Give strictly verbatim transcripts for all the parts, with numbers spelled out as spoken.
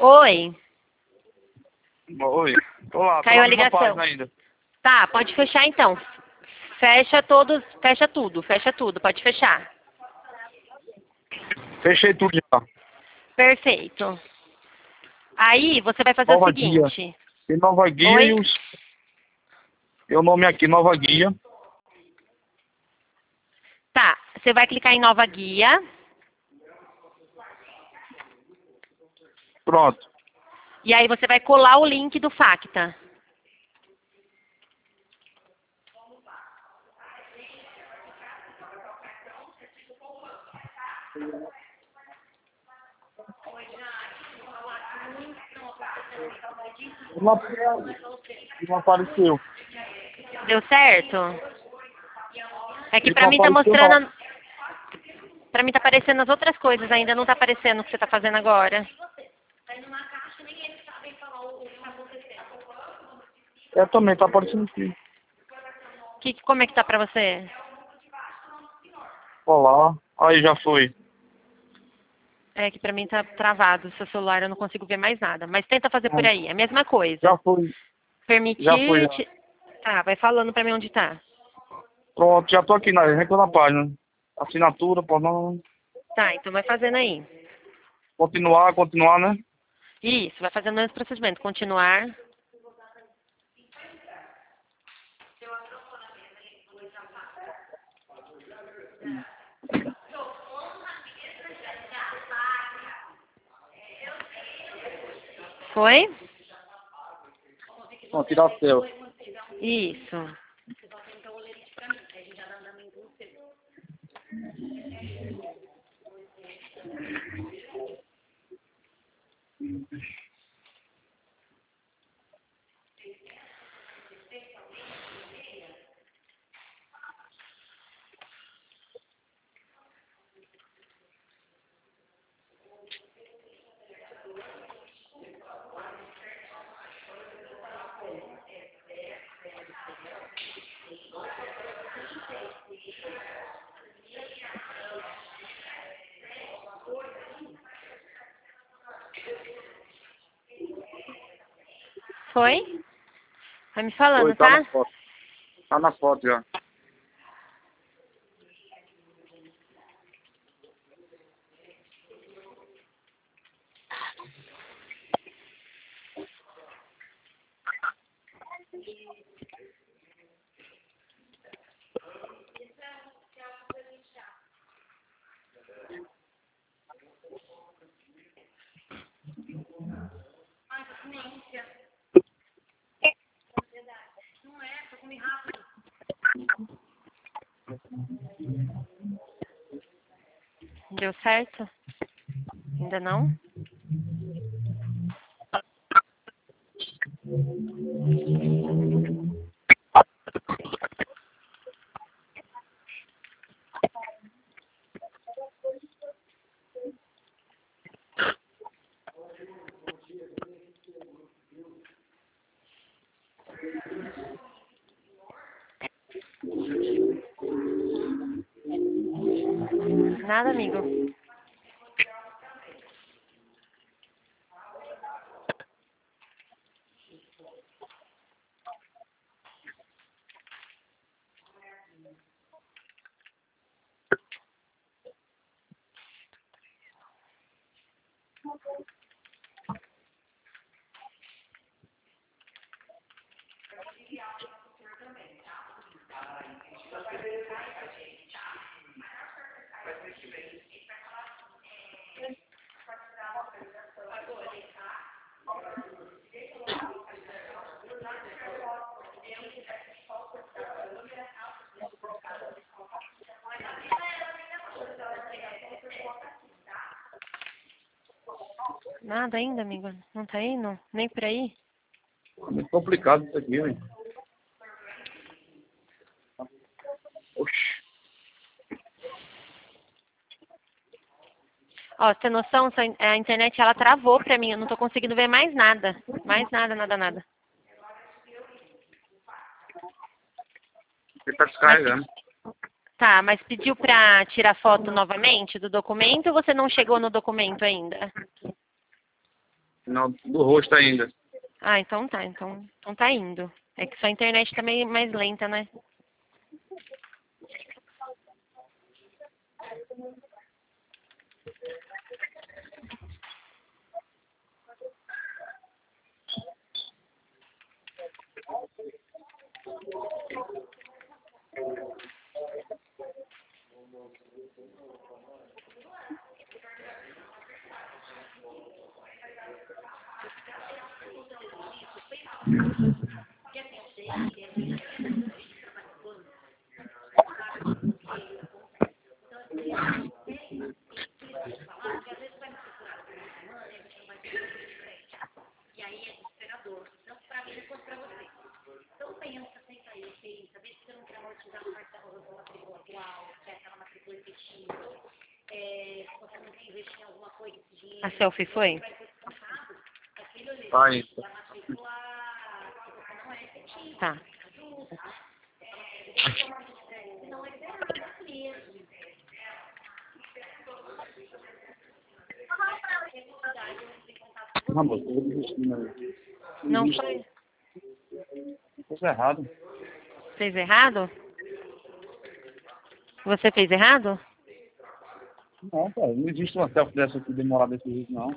Oi. Oi. Tô lá, tô Caiu na a mesma ligação. página ainda. Tá, pode fechar então. Fecha todos, fecha tudo, fecha tudo, pode fechar. Fechei tudo já. Perfeito. Aí você vai fazer Nova o guia. seguinte. Tem nova guia Oi? e os... Tem o nome aqui, nova guia. Tá, você vai clicar em nova guia. Pronto. E aí você vai colar o link do Facta. Não, não apareceu. Deu certo? É que Ele pra não mim tá apareceu mostrando... não. a- Pra mim tá aparecendo as outras coisas ainda, não tá aparecendo o que você tá fazendo agora. É, também tá aparecendo aqui. Que, como é que tá pra você? Olá. Aí já foi. É que pra mim tá travado o seu celular, eu não consigo ver mais nada. Mas tenta fazer por aí, é a mesma coisa. Já foi. Já foi. Permitir... Já. te- Tá, vai falando pra mim onde tá. Pronto, já tô aqui na, já na página. Assinatura, por não... Tá, então vai fazendo aí. Continuar, continuar, né? Isso, vai fazendo o mesmo procedimento. Continuar. Foi? Vamos tirar o céu. Isso. Foi? Vai me falando, Foi, tá tá? na foto. Tá na foto já. Deu certo? Ainda não? Nada, amigo. Nada ainda, amigo? Não tá indo? Nem por aí? É muito complicado isso aqui, velho. Oxi. Ó, você tem noção? A internet, ela travou pra mim. Eu não tô conseguindo ver mais nada. Mais nada, nada, nada. Ele tá descarregando. Tá, mas pediu pra tirar foto novamente do documento ou você não chegou no documento ainda? sinal do rosto ainda. Ah, então tá, então, então tá indo. É que sua internet tá meio mais lenta, né? A selfie foi? Vai. Tá. Não, moço, eu vou desistir, né? Não foi? Fez errado. Fez errado? Você fez errado? Não, cara, não existe uma selfie dessa aqui demorada desse jeito, não.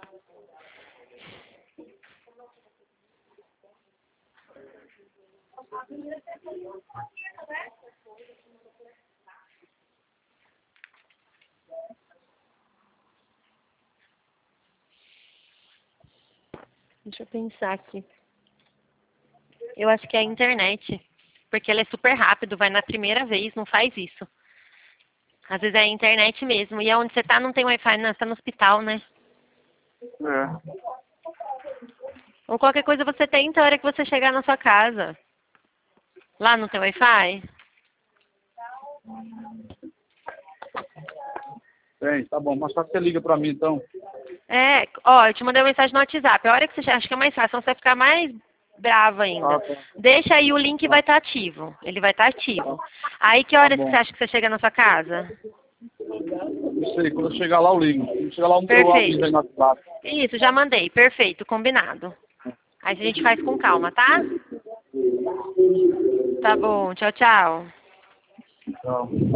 Deixa eu pensar aqui. Eu acho que é a internet. Porque ela é super rápido, vai na primeira vez, não faz isso. Às vezes é a internet mesmo. E onde você tá não tem Wi-Fi, não, você tá no hospital, né? É. Ou qualquer coisa você tenta a hora que você chegar na sua casa. Lá não tem Wi-Fi? Tem, tá bom. Mas só que você liga pra mim, então. É, ó, eu te mandei uma mensagem no WhatsApp. A hora que você acha que é mais fácil, senão você vai ficar mais brava ainda. Ah, tá. Deixa aí, o link vai estar ativo. Ele vai estar ativo. Aí que horas que você acha que você chega na sua casa? Não sei, quando eu chegar lá eu ligo. Quando chegar lá um celular aí no WhatsApp. Isso, já mandei. Perfeito, combinado. Aí a gente faz com calma, tá? Tá bom, tchau, tchau. Tchau.